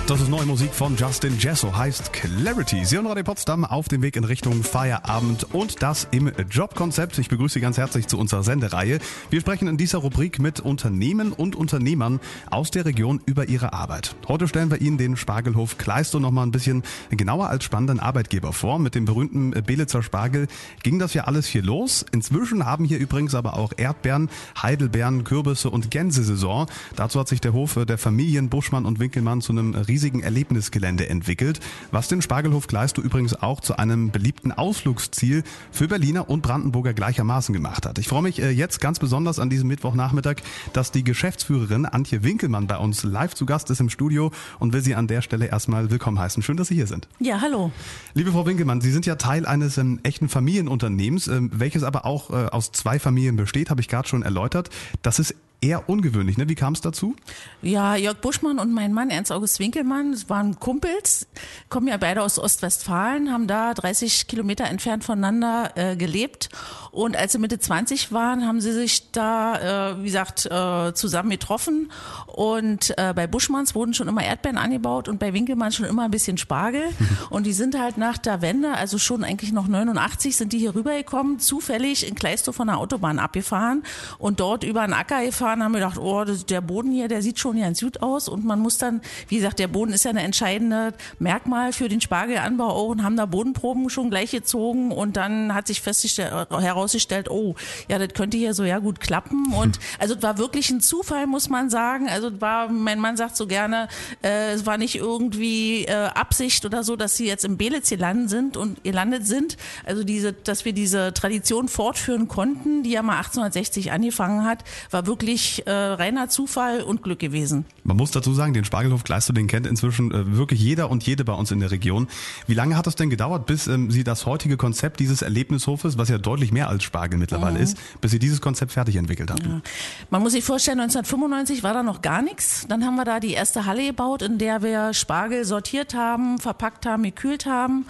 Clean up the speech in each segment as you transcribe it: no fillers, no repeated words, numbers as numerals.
Das ist neue Musik von Justin Jesso, heißt Clarity. Sie hören Radio Potsdam auf dem Weg in Richtung Feierabend und das im Jobkonzept. Ich begrüße Sie ganz herzlich zu unserer Sendereihe. Wir sprechen in dieser Rubrik mit Unternehmen und Unternehmern aus der Region über ihre Arbeit. Heute stellen wir Ihnen den Spargelhof Kleistow noch mal ein bisschen genauer als spannenden Arbeitgeber vor. Mit dem berühmten Belitzer Spargel ging das ja alles hier los. Inzwischen haben hier übrigens aber auch Erdbeeren, Heidelbeeren, Kürbisse und Gänsesaison. Dazu hat sich der Hof der Familien Buschmann und Winkelmann zu einem riesigen Erlebnisgelände entwickelt, was den Spargelhof Kleistow übrigens auch zu einem beliebten Ausflugsziel für Berliner und Brandenburger gleichermaßen gemacht hat. Ich freue mich jetzt ganz besonders an diesem Mittwochnachmittag, dass die Geschäftsführerin Antje Winkelmann bei uns live zu Gast ist im Studio und will Sie an der Stelle erstmal willkommen heißen. Schön, dass Sie hier sind. Ja, hallo. Liebe Frau Winkelmann, Sie sind ja Teil eines echten Familienunternehmens, welches aber auch aus zwei Familien besteht, habe ich gerade schon erläutert. Das ist eher ungewöhnlich, ne? Wie kam es dazu? Ja, Jörg Buschmann und mein Mann Ernst August Winkelmann waren Kumpels, kommen ja beide aus Ostwestfalen, haben da 30 Kilometer entfernt voneinander gelebt und als sie Mitte 20 waren, haben sie sich da, zusammen getroffen und bei Buschmanns wurden schon immer Erdbeeren angebaut und bei Winkelmann schon immer ein bisschen Spargel und die sind halt nach der Wende, also schon eigentlich noch 89, sind die hier rübergekommen, zufällig in Kleistow von der Autobahn abgefahren und dort über einen Acker gefahren, haben wir gedacht, der Boden hier, der sieht schon ganz gut aus und man muss dann, wie gesagt, der Boden ist ja ein entscheidende Merkmal für den Spargelanbau auch und haben da Bodenproben schon gleich gezogen und dann hat sich herausgestellt, das könnte hier so ja gut klappen und also es war wirklich ein Zufall, muss man sagen, also mein Mann sagt so gerne, es war nicht irgendwie Absicht oder so, dass sie jetzt im Belitz gelandet sind, also dass wir diese Tradition fortführen konnten, die ja mal 1860 angefangen hat, war wirklich reiner Zufall und Glück gewesen. Man muss dazu sagen, den Spargelhof Kleistow, den kennt inzwischen wirklich jeder und jede bei uns in der Region. Wie lange hat es denn gedauert, bis Sie das heutige Konzept dieses Erlebnishofes, was ja deutlich mehr als Spargel mittlerweile ist, bis Sie dieses Konzept fertig entwickelt hatten? Ja. Man muss sich vorstellen, 1995 war da noch gar nichts. Dann haben wir da die erste Halle gebaut, in der wir Spargel sortiert haben, verpackt haben, gekühlt haben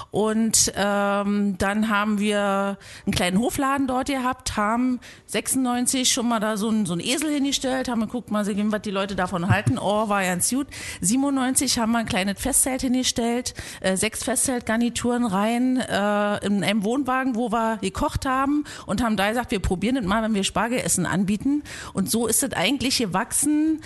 und dann haben wir einen kleinen Hofladen dort gehabt, haben 96 schon mal da so ein Esel hingestellt, haben geguckt, mal sehen, was die Leute davon halten. War ganz gut. 97 haben wir ein kleines Festzelt hingestellt, 6 Festzeltgarnituren rein, in einem Wohnwagen, wo wir gekocht haben und haben da gesagt, wir probieren das mal, wenn wir Spargelessen anbieten. Und so ist es eigentlich gewachsen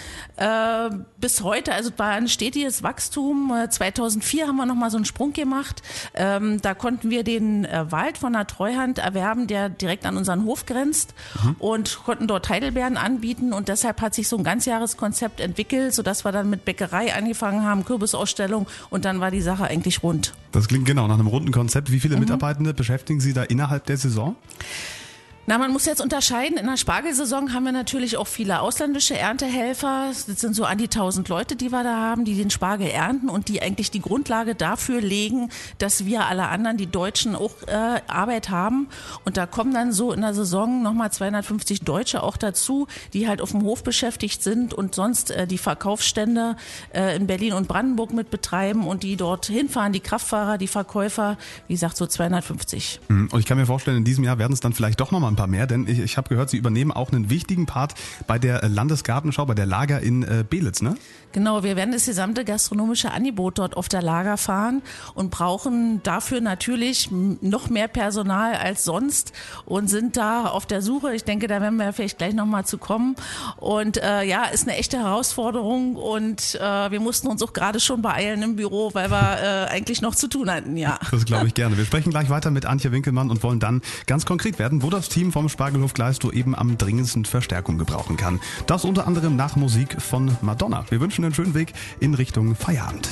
bis heute. Also es war ein stetiges Wachstum. 2004 haben wir nochmal so einen Sprung gemacht. Da konnten wir den Wald von der Treuhand erwerben, der direkt an unseren Hof grenzt und konnten dort Heidelbeeren anbieten und deshalb hat sich so ein Ganzjahreskonzept entwickelt, sodass wir dann mit Bäckerei angefangen haben, Kürbisausstellung und dann war die Sache eigentlich rund. Das klingt genau nach einem runden Konzept. Wie viele Mitarbeitende beschäftigen Sie da innerhalb der Saison? Na, man muss jetzt unterscheiden. In der Spargelsaison haben wir natürlich auch viele ausländische Erntehelfer. Das sind so an die 1000 Leute, die wir da haben, die den Spargel ernten und die eigentlich die Grundlage dafür legen, dass wir alle anderen, die Deutschen, auch Arbeit haben. Und da kommen dann so in der Saison nochmal 250 Deutsche auch dazu, die halt auf dem Hof beschäftigt sind und sonst die Verkaufsstände in Berlin und Brandenburg mit betreiben und die dort hinfahren, die Kraftfahrer, die Verkäufer, wie gesagt, so 250. Und ich kann mir vorstellen, in diesem Jahr werden es dann vielleicht doch nochmal ein paar mehr, denn ich habe gehört, Sie übernehmen auch einen wichtigen Part bei der Landesgartenschau, bei der Lager in Belitz, ne? Genau, wir werden das gesamte gastronomische Angebot dort auf der Lager fahren und brauchen dafür natürlich noch mehr Personal als sonst und sind da auf der Suche. Ich denke, da werden wir vielleicht gleich nochmal zu kommen. Und ist eine echte Herausforderung und wir mussten uns auch gerade schon beeilen im Büro, weil wir eigentlich noch zu tun hatten, ja. Das glaube ich gerne. Wir sprechen gleich weiter mit Antje Winkelmann und wollen dann ganz konkret werden, wo das Team vom Spargelhof Kleistow eben am dringendsten Verstärkung gebrauchen kann. Das unter anderem nach Musik von Madonna. Wir wünschen einen schönen Weg in Richtung Feierabend.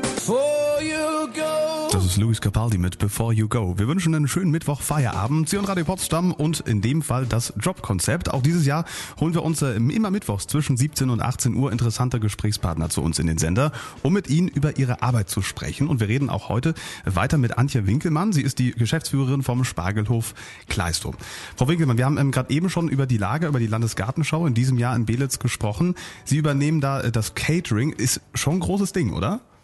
Das ist Luis Capaldi mit Before You Go. Wir wünschen einen schönen Mittwoch Feierabend. Sie und Radio Potsdam und in dem Fall das Jobkonzept. Auch dieses Jahr holen wir uns immer mittwochs zwischen 17 und 18 Uhr interessante Gesprächspartner zu uns in den Sender, um mit ihnen über ihre Arbeit zu sprechen. Und wir reden auch heute weiter mit Antje Winkelmann. Sie ist die Geschäftsführerin vom Spargelhof Kleistow. Frau Winkelmann, wir haben gerade eben schon über die Lager, über die Landesgartenschau in diesem Jahr in Belitz gesprochen. Sie übernehmen da das Catering. Ist schon ein großes Ding, oder?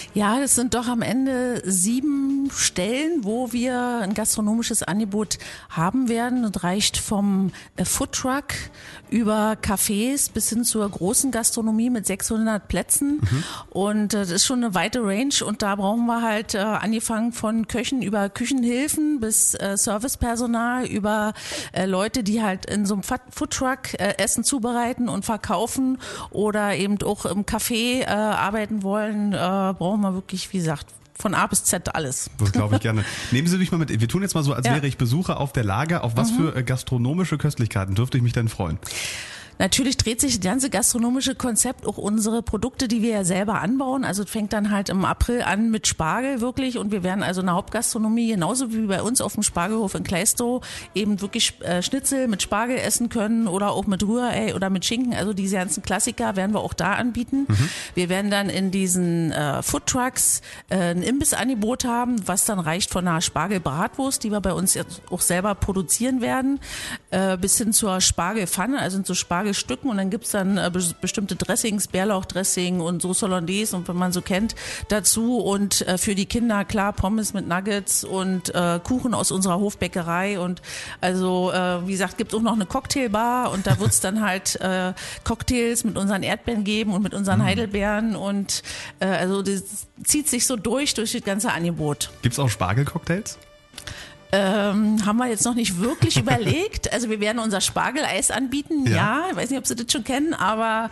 Ja, das sind doch am Ende 7 Stellen, wo wir ein gastronomisches Angebot haben werden. Das reicht vom Foodtruck über Cafés bis hin zur großen Gastronomie mit 600 Plätzen. Und das ist schon eine weite Range und da brauchen wir halt angefangen von Köchen über Küchenhilfen bis Servicepersonal über Leute, die halt in so einem Foodtruck Essen zubereiten und verkaufen oder eben auch im Café arbeiten wollen, brauchen wir wirklich, wie gesagt, von A bis Z alles. Das glaube ich gerne. Nehmen Sie mich mal mit. Wir tun jetzt mal so, als wäre ich Besucher auf der Lager. Auf was für gastronomische Köstlichkeiten dürfte ich mich denn freuen? Natürlich dreht sich das ganze gastronomische Konzept auch unsere Produkte, die wir ja selber anbauen. Also es fängt dann halt im April an mit Spargel wirklich und wir werden also in der Hauptgastronomie genauso wie bei uns auf dem Spargelhof in Kleistow eben wirklich Schnitzel mit Spargel essen können oder auch mit Rührei oder mit Schinken. Also diese ganzen Klassiker werden wir auch da anbieten. Wir werden dann in diesen Foodtrucks ein Imbissangebot haben, was dann reicht von einer Spargelbratwurst, die wir bei uns jetzt auch selber produzieren werden, bis hin zur Spargelpfanne, also so Spargelstücken und dann gibt's dann bestimmte Dressings, Bärlauchdressing und Sauce Hollandaise und wenn man so kennt dazu und für die Kinder klar Pommes mit Nuggets und Kuchen aus unserer Hofbäckerei und also wie gesagt gibt's auch noch eine Cocktailbar und da wird's dann halt Cocktails mit unseren Erdbeeren geben und mit unseren Heidelbeeren und also das zieht sich so durch das ganze Angebot. Gibt's auch Spargelcocktails? Haben wir jetzt noch nicht wirklich überlegt. Also wir werden unser Spargeleis anbieten, ja. Ich weiß nicht, ob Sie das schon kennen, aber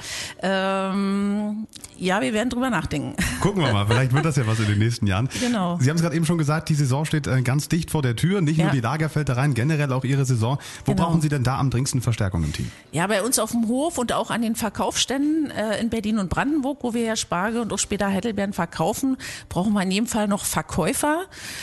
ja, wir werden drüber nachdenken. Gucken wir mal, vielleicht wird das ja was in den nächsten Jahren. Genau. Sie haben es gerade eben schon gesagt, die Saison steht ganz dicht vor der Tür. Nicht nur die Lagerfeldereien, generell auch Ihre Saison. Wo brauchen Sie denn da am dringendsten Verstärkung im Team? Ja, bei uns auf dem Hof und auch an den Verkaufsständen in Berlin und Brandenburg, wo wir ja Spargel und auch später Heidelbeeren verkaufen, brauchen wir in jedem Fall noch Verkäufer.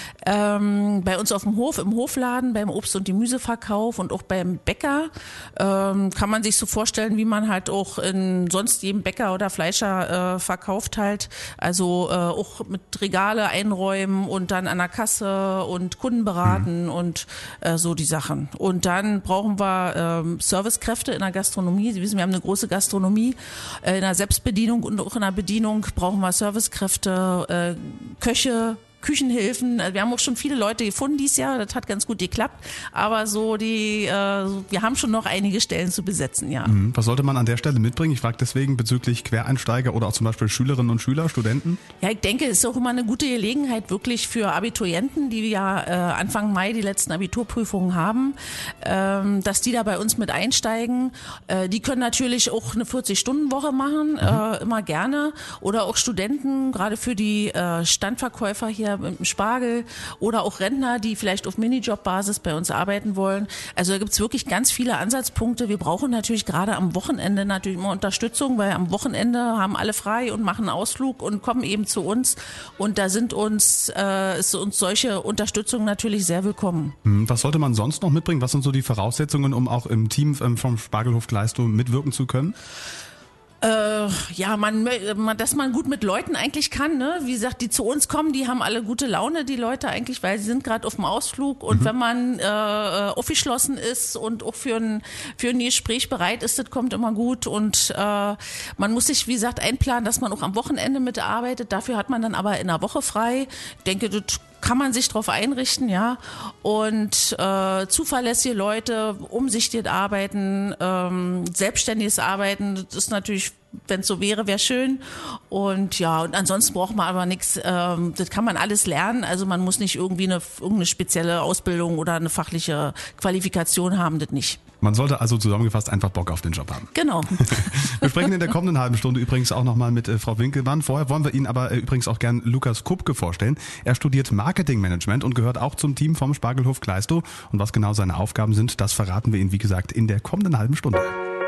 Bei uns auf dem Hof, im Hofladen, beim Obst- und Gemüseverkauf und auch beim Bäcker kann man sich so vorstellen, wie man halt auch in sonst jedem Bäcker oder Fleischer verkauft halt. Also auch mit Regale einräumen und dann an der Kasse und Kunden beraten und so die Sachen. Und dann brauchen wir Servicekräfte in der Gastronomie. Sie wissen, wir haben eine große Gastronomie. In der Selbstbedienung und auch in der Bedienung brauchen wir Servicekräfte, Köche, Küchenhilfen. Wir haben auch schon viele Leute gefunden dieses Jahr, das hat ganz gut geklappt, aber so wir haben schon noch einige Stellen zu besetzen, ja. Was sollte man an der Stelle mitbringen? Ich frage deswegen bezüglich Quereinsteiger oder auch zum Beispiel Schülerinnen und Schüler, Studenten. Ja, ich denke, es ist auch immer eine gute Gelegenheit wirklich für Abiturienten, die ja Anfang Mai die letzten Abiturprüfungen haben, dass die da bei uns mit einsteigen. Die können natürlich auch eine 40-Stunden-Woche machen, immer gerne, oder auch Studenten, gerade für die Standverkäufer hier mit dem Spargel oder auch Rentner, die vielleicht auf Minijob-Basis bei uns arbeiten wollen. Also da gibt's wirklich ganz viele Ansatzpunkte. Wir brauchen natürlich gerade am Wochenende natürlich immer Unterstützung, weil am Wochenende haben alle frei und machen einen Ausflug und kommen eben zu uns. Und da ist uns solche Unterstützung natürlich sehr willkommen. Was sollte man sonst noch mitbringen? Was sind so die Voraussetzungen, um auch im Team vom Spargelhof Kleistow mitwirken zu können? Ja, dass man gut mit Leuten eigentlich kann, ne? Wie gesagt, die zu uns kommen, die haben alle gute Laune, die Leute eigentlich, weil sie sind gerade auf dem Ausflug und wenn man aufgeschlossen ist und auch für ein Gespräch bereit ist, das kommt immer gut und man muss sich, wie gesagt, einplanen, dass man auch am Wochenende mitarbeitet, dafür hat man dann aber in der Woche frei. Ich denke, das kann man sich darauf einrichten, ja. Und zuverlässige Leute, umsichtig arbeiten, selbstständiges Arbeiten, das ist natürlich, wenn es so wäre schön. Und ja, und ansonsten braucht man aber nichts, das kann man alles lernen. Also man muss nicht irgendwie irgendeine spezielle Ausbildung oder eine fachliche Qualifikation haben, das nicht. Man sollte also zusammengefasst einfach Bock auf den Job haben. Genau. Wir sprechen in der kommenden halben Stunde übrigens auch nochmal mit Frau Winkelmann. Vorher wollen wir Ihnen aber übrigens auch gern Lukas Kupke vorstellen. Er studiert Marketingmanagement und gehört auch zum Team vom Spargelhof Kleistow. Und was genau seine Aufgaben sind, das verraten wir Ihnen, wie gesagt, in der kommenden halben Stunde.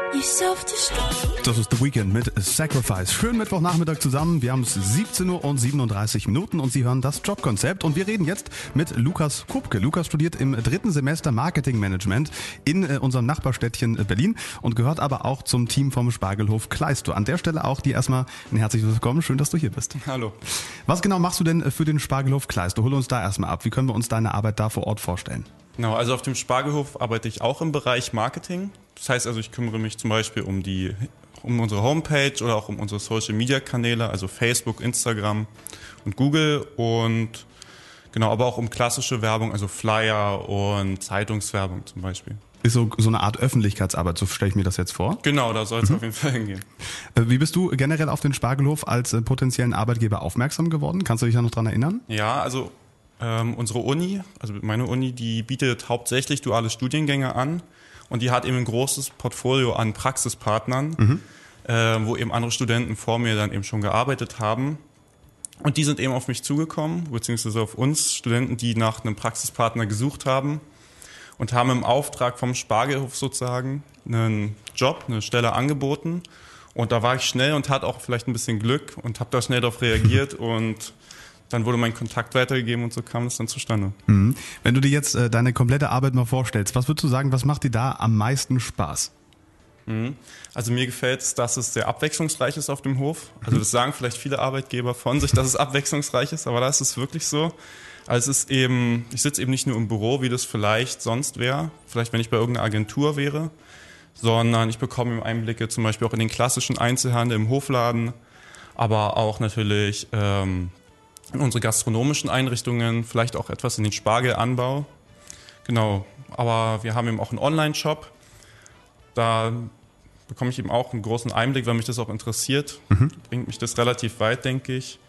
Das ist The Weekend mit Sacrifice. Schönen Mittwochnachmittag zusammen. Wir haben es 17:37 Uhr und Sie hören das Jobkonzept. Und wir reden jetzt mit Lukas Kupke. Lukas studiert im 3. Semester Marketingmanagement in unserem Nachbarstädtchen Berlin und gehört aber auch zum Team vom Spargelhof Kleistow. An der Stelle auch dir erstmal ein herzliches Willkommen. Schön, dass du hier bist. Hallo. Was genau machst du denn für den Spargelhof Kleistow? Hol uns da erstmal ab. Wie können wir uns deine Arbeit da vor Ort vorstellen? Genau, also auf dem Spargelhof arbeite ich auch im Bereich Marketing. Das heißt also, ich kümmere mich zum Beispiel um die um unsere Homepage oder auch um unsere Social-Media-Kanäle, also Facebook, Instagram und Google und genau, aber auch um klassische Werbung, also Flyer und Zeitungswerbung zum Beispiel. Ist so eine Art Öffentlichkeitsarbeit, so stelle ich mir das jetzt vor. Genau, da soll es auf jeden Fall hingehen. Wie bist du generell auf den Spargelhof als potenziellen Arbeitgeber aufmerksam geworden? Kannst du dich da noch dran erinnern? Ja, also unsere Uni, also meine Uni, die bietet hauptsächlich duale Studiengänge an und die hat eben ein großes Portfolio an Praxispartnern, wo eben andere Studenten vor mir dann eben schon gearbeitet haben. Und die sind eben auf mich zugekommen, beziehungsweise auf uns Studenten, die nach einem Praxispartner gesucht haben. Und haben im Auftrag vom Spargelhof sozusagen einen Job, eine Stelle angeboten. Und da war ich schnell und hatte auch vielleicht ein bisschen Glück und habe da schnell darauf reagiert und dann wurde mein Kontakt weitergegeben und so kam es dann zustande. Mhm. Wenn du dir jetzt deine komplette Arbeit mal vorstellst, was würdest du sagen, was macht dir da am meisten Spaß? Also mir gefällt es, dass es sehr abwechslungsreich ist auf dem Hof. Also das sagen vielleicht viele Arbeitgeber von sich, dass es abwechslungsreich ist, aber da ist es wirklich so. Also es ist eben, ich sitze eben nicht nur im Büro, wie das vielleicht sonst wäre, vielleicht wenn ich bei irgendeiner Agentur wäre, sondern ich bekomme eben Einblicke zum Beispiel auch in den klassischen Einzelhandel im Hofladen, aber auch natürlich in unsere gastronomischen Einrichtungen, vielleicht auch etwas in den Spargelanbau. Genau, aber wir haben eben auch einen Online-Shop, da bekomme ich eben auch einen großen Einblick, weil mich das auch interessiert. Bringt mich das relativ weit, denke ich.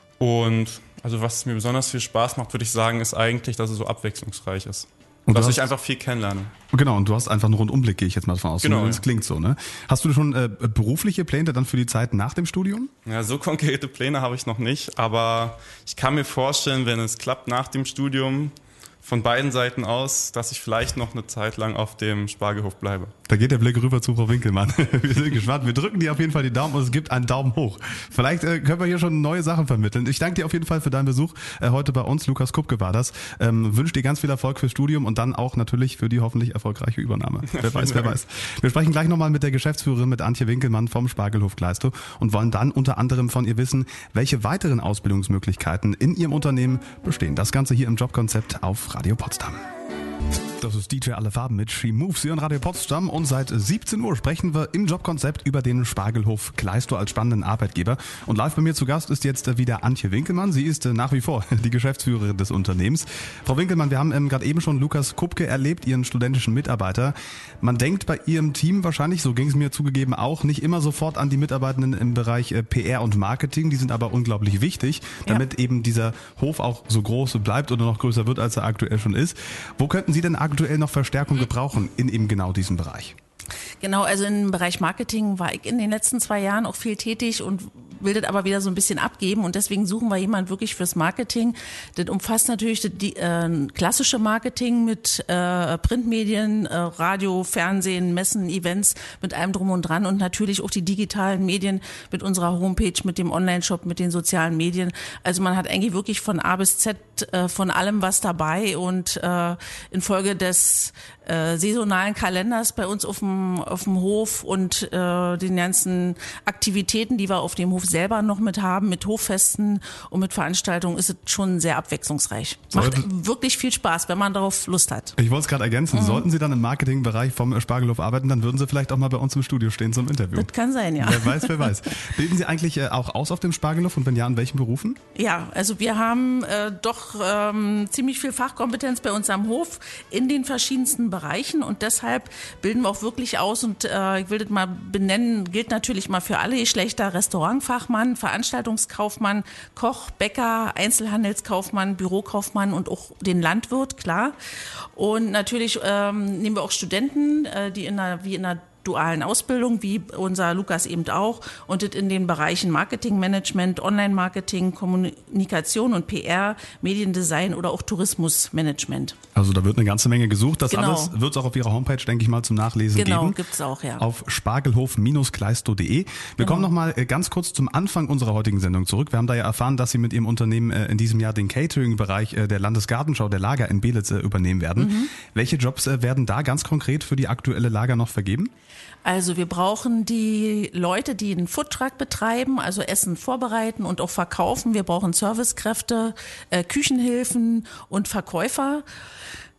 Und also was mir besonders viel Spaß macht, würde ich sagen, ist eigentlich, dass es so abwechslungsreich ist. Und dass ich einfach viel kennenlerne. Genau, und du hast einfach einen Rundumblick, gehe ich jetzt mal davon aus. Genau. Das klingt so, ne? Hast du schon berufliche Pläne dann für die Zeit nach dem Studium? Ja, so konkrete Pläne habe ich noch nicht, aber ich kann mir vorstellen, wenn es klappt nach dem Studium, von beiden Seiten aus, dass ich vielleicht noch eine Zeit lang auf dem Spargelhof bleibe. Da geht der Blick rüber zu Frau Winkelmann. Wir sind gespannt. Wir drücken dir auf jeden Fall die Daumen und es gibt einen Daumen hoch. Vielleicht können wir hier schon neue Sachen vermitteln. Ich danke dir auf jeden Fall für deinen Besuch heute bei uns. Lukas Kupke war das. Wünsche dir ganz viel Erfolg fürs Studium und dann auch natürlich für die hoffentlich erfolgreiche Übernahme. Wer weiß. Wir sprechen gleich nochmal mit der Geschäftsführerin, mit Antje Winkelmann vom Spargelhof Glaistow und wollen dann unter anderem von ihr wissen, welche weiteren Ausbildungsmöglichkeiten in ihrem Unternehmen bestehen. Das Ganze hier im Jobkonzept auf Radio Potsdam. Das ist DJ Alle Farben mit She Moves hier in Radio Potsdam und seit 17 Uhr sprechen wir im Jobkonzept über den Spargelhof Glaistow als spannenden Arbeitgeber. Und live bei mir zu Gast ist jetzt wieder Antje Winkelmann. Sie ist nach wie vor die Geschäftsführerin des Unternehmens. Frau Winkelmann, wir haben gerade eben schon Lukas Kupke erlebt, Ihren studentischen Mitarbeiter. Man denkt bei Ihrem Team wahrscheinlich, so ging es mir zugegeben auch, nicht immer sofort an die Mitarbeitenden im Bereich PR und Marketing. Die sind aber unglaublich wichtig, damit eben dieser Hof auch so groß bleibt oder noch größer wird, als er aktuell schon ist. Wo könnten Sie denn aktuell noch Verstärkung gebrauchen in eben genau diesem Bereich? Genau, also im Bereich Marketing war ich in den letzten 2 Jahren auch viel tätig und will das aber wieder so ein bisschen abgeben und deswegen suchen wir jemanden wirklich fürs Marketing. Das umfasst natürlich das klassische Marketing mit Printmedien, Radio, Fernsehen, Messen, Events, mit allem drum und dran und natürlich auch die digitalen Medien mit unserer Homepage, mit dem Online-Shop, mit den sozialen Medien. Also man hat eigentlich wirklich von A bis Z von allem was dabei und infolge des saisonalen Kalenders bei uns auf dem Hof und den ganzen Aktivitäten, die wir auf dem Hof selber noch mit haben, mit Hoffesten und mit Veranstaltungen, ist es schon sehr abwechslungsreich. Macht wirklich viel Spaß, wenn man darauf Lust hat. Ich wollte es gerade ergänzen. Sollten Sie dann im Marketingbereich vom Spargelhof arbeiten, dann würden Sie vielleicht auch mal bei uns im Studio stehen zum Interview. Das kann sein, ja. Wer weiß. Bilden Sie eigentlich auch aus auf dem Spargelhof und wenn ja, in welchen Berufen? Ja, also wir haben doch ziemlich viel Fachkompetenz bei uns am Hof in den verschiedensten Bereichen und deshalb bilden wir auch wirklich aus und ich will das mal benennen, gilt natürlich mal für alle Geschlechter, Restaurantfachmann, Veranstaltungskaufmann, Koch, Bäcker, Einzelhandelskaufmann, Bürokaufmann und auch den Landwirt, klar. Und natürlich nehmen wir auch Studenten, die in einer dualen Ausbildung, wie unser Lukas eben auch, und das in den Bereichen Marketingmanagement, Online-Marketing, Kommunikation und PR, Mediendesign oder auch Tourismusmanagement. Also da wird eine ganze Menge gesucht. Das Genau. alles wird es auch auf Ihrer Homepage, denke ich mal, zum Nachlesen geben. Genau, gibt's auch, ja. Auf spargelhof-glaistow.de. Wir kommen nochmal ganz kurz zum Anfang unserer heutigen Sendung zurück. Wir haben da ja erfahren, dass Sie mit Ihrem Unternehmen in diesem Jahr den Catering-Bereich der Landesgartenschau der Lager in Belitz übernehmen werden. Welche Jobs werden da ganz konkret für die aktuelle Lager noch vergeben? Also wir brauchen die Leute, die einen Foodtruck betreiben, also Essen vorbereiten und auch verkaufen. Wir brauchen Servicekräfte, Küchenhilfen und Verkäufer.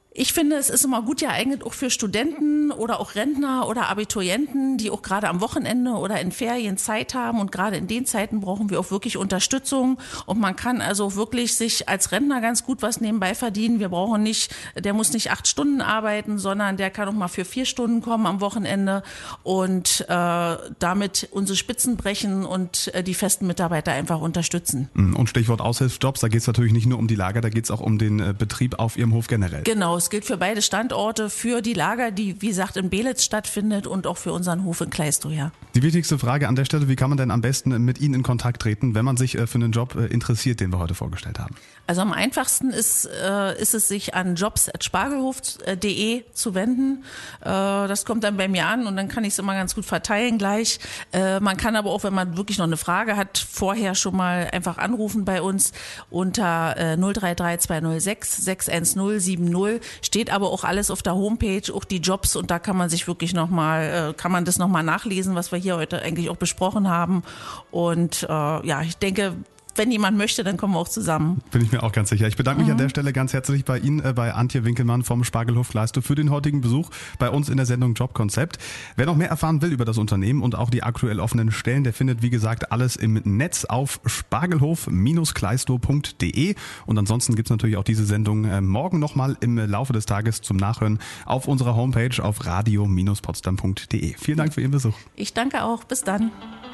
Ich finde, es ist immer gut geeignet auch für Studenten oder auch Rentner oder Abiturienten, die auch gerade am Wochenende oder in Ferien Zeit haben. Und gerade in den Zeiten brauchen wir auch wirklich Unterstützung. Und man kann also wirklich sich als Rentner ganz gut was nebenbei verdienen. Der muss nicht 8 Stunden arbeiten, sondern der kann auch mal für 4 Stunden kommen am Wochenende und damit unsere Spitzen brechen und die festen Mitarbeiter einfach unterstützen. Und Stichwort Aushilfsjobs, da geht es natürlich nicht nur um die Lager, da geht es auch um den Betrieb auf Ihrem Hof generell. Genau, es gilt für beide Standorte, für die Lager, die wie gesagt in Belitz stattfindet und auch für unseren Hof in Kleistow, ja. Die wichtigste Frage an der Stelle, wie kann man denn am besten mit Ihnen in Kontakt treten, wenn man sich für einen Job interessiert, den wir heute vorgestellt haben? Also am einfachsten ist es, sich an jobs@spargelhof.de zu wenden. Das kommt dann bei mir an und dann kann ich es immer ganz gut verteilen gleich. Man kann aber auch, wenn man wirklich noch eine Frage hat, vorher schon mal einfach anrufen bei uns unter 033 206 610 70. Steht aber auch alles auf der Homepage, auch die Jobs, und da kann man sich wirklich kann man das nochmal nachlesen, was wir hier heute eigentlich auch besprochen haben. Und ich denke, wenn jemand möchte, dann kommen wir auch zusammen. Bin ich mir auch ganz sicher. Ich bedanke mich an der Stelle ganz herzlich bei Ihnen, bei Antje Winkelmann vom Spargelhof Kleistow für den heutigen Besuch bei uns in der Sendung Jobkonzept. Wer noch mehr erfahren will über das Unternehmen und auch die aktuell offenen Stellen, der findet, wie gesagt, alles im Netz auf spargelhof-kleistow.de. Und ansonsten gibt's natürlich auch diese Sendung morgen nochmal im Laufe des Tages zum Nachhören auf unserer Homepage auf radio-potsdam.de. Vielen Dank für Ihren Besuch. Ich danke auch. Bis dann.